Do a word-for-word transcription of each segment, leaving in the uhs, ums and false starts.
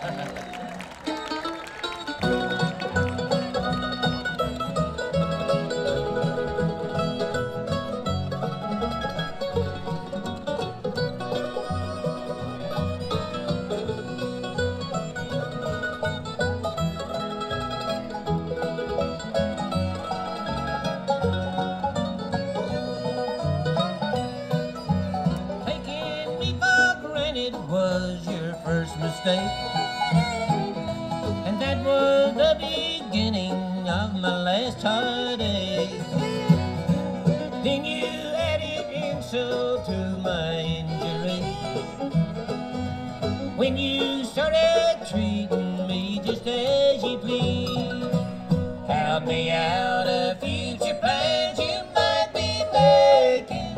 Taking me for granted was your first mistake, and that was the beginning of my last heartache. Then you added insult to my injury when you started treating me just as you please. Help me out of future plans you might be making.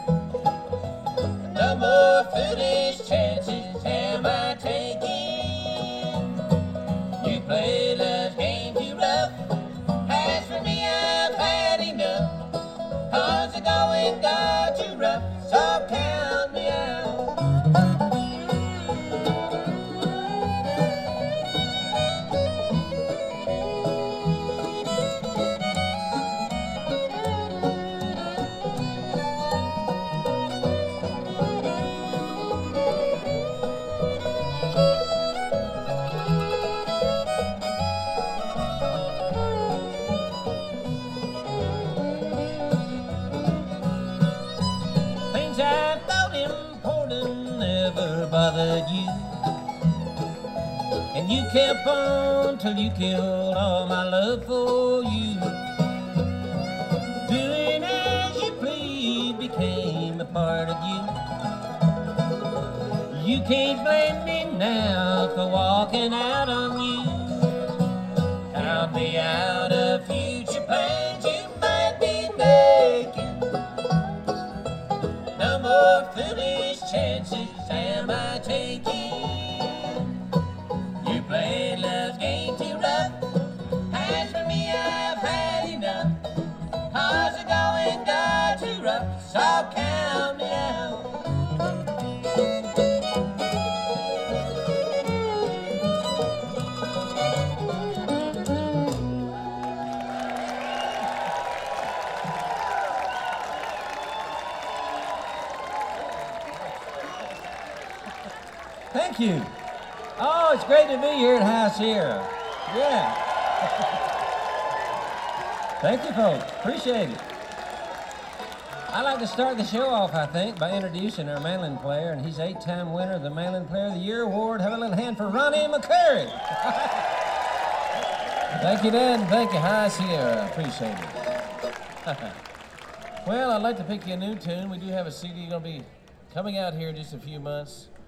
No more foolish chances am I taking. You play love's game too rough. As for me, I've had enough. Cause the going got too rough, so count me out. Things I thought important never bothered you, and you kept on till you killed all my love for you. Doing as you please became a part of you. You can't blame me now for walking out on you. Count me out of future plans you might be making. No more foolish chances am I taking. You play love's game too rough. As for me, I've had enough. Cause the going got too rough, so count me out. Thank you. Oh, it's great to be here at High Sierra. Yeah. Thank you, folks. Appreciate it. I'd like to start the show off, I think, by introducing our mandolin player, and he's eight-time winner of the Mandolin Player of the Year award. Have a little hand for Ronnie McCurry. Thank you, Dad, and thank you, High Sierra. Appreciate it. Well, I'd like to pick you a new tune. We do have a C D going to be coming out here in just a few months.